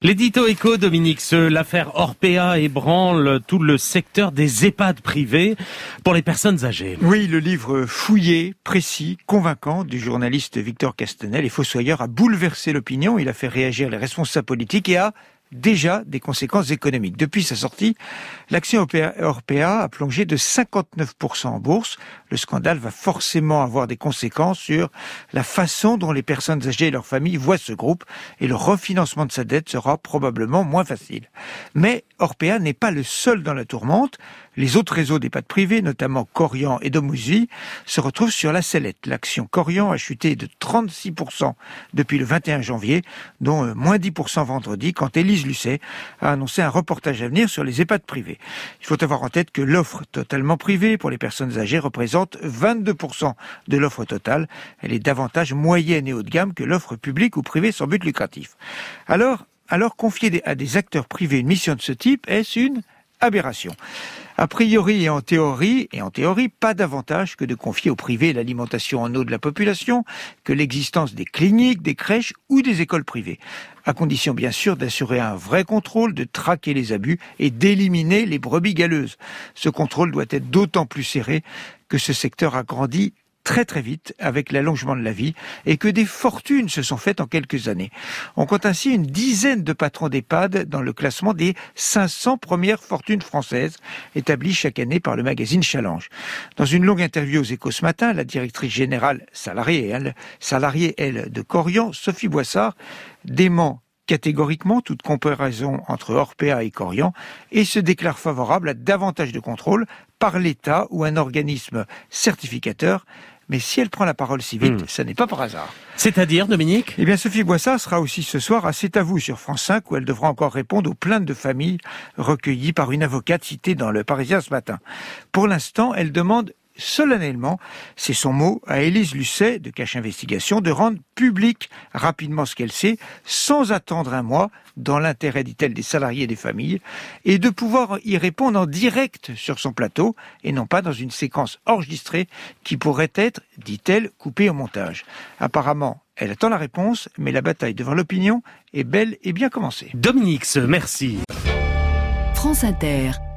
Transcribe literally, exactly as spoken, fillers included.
L'édito éco, Dominique, ce, l'affaire Orpea ébranle tout le secteur des EHPAD privés pour les personnes âgées. Oui, le livre fouillé, précis, convaincant du journaliste Victor Castanel et Fossoyeur a bouleversé l'opinion, il a fait réagir les responsables politiques et a déjà des conséquences économiques. Depuis sa sortie, l'action Orpea a plongé de cinquante-neuf pour cent en bourse. Le scandale va forcément avoir des conséquences sur la façon dont les personnes âgées et leurs familles voient ce groupe et le refinancement de sa dette sera probablement moins facile. Mais Orpea n'est pas le seul dans la tourmente. Les autres réseaux d'EHPAD privés, notamment Korian et Domusi, se retrouvent sur la sellette. L'action Korian a chuté de trente-six pour cent depuis le vingt et un janvier, dont euh, moins dix pour cent vendredi, quand Élise Lucet a annoncé un reportage à venir sur les EHPAD privés. Il faut avoir en tête que l'offre totalement privée pour les personnes âgées représente vingt-deux pour cent de l'offre totale. Elle est davantage moyenne et haut de gamme que l'offre publique ou privée sans but lucratif. Alors, alors confier à des acteurs privés une mission de ce type, est-ce une aberration? A priori et en théorie, et en théorie, pas davantage que de confier au privé l'alimentation en eau de la population, que l'existence des cliniques, des crèches ou des écoles privées. À condition bien sûr d'assurer un vrai contrôle, de traquer les abus et d'éliminer les brebis galeuses. Ce contrôle doit être d'autant plus serré que ce secteur a grandi très très vite avec l'allongement de la vie et que des fortunes se sont faites en quelques années. On compte ainsi une dizaine de patrons d'EHPAD dans le classement des cinq cents premières fortunes françaises établies chaque année par le magazine Challenge. Dans une longue interview aux Échos ce matin, la directrice générale salariée, elle, salariée, elle de Korian, Sophie Boissard, dément catégoriquement toute comparaison entre Orpea et Korian et se déclare favorable à davantage de contrôle par l'État ou un organisme certificateur. Mais si elle prend la parole si vite, mmh. ça n'est pas par hasard. C'est-à-dire, Dominique ? Eh bien, Sophie Boissard sera aussi ce soir à C'est à vous sur France cinq, où elle devra encore répondre aux plaintes de familles recueillies par une avocate citée dans Le Parisien ce matin. Pour l'instant, elle demande solennellement, c'est son mot, à Élise Lucet de Cache Investigation, de rendre public rapidement ce qu'elle sait, sans attendre un mois, dans l'intérêt, dit-elle, des salariés et des familles, et de pouvoir y répondre en direct sur son plateau, et non pas dans une séquence enregistrée qui pourrait être, dit-elle, coupée au montage. Apparemment, elle attend la réponse, mais la bataille devant l'opinion est belle et bien commencée. Dominique, merci. France Inter.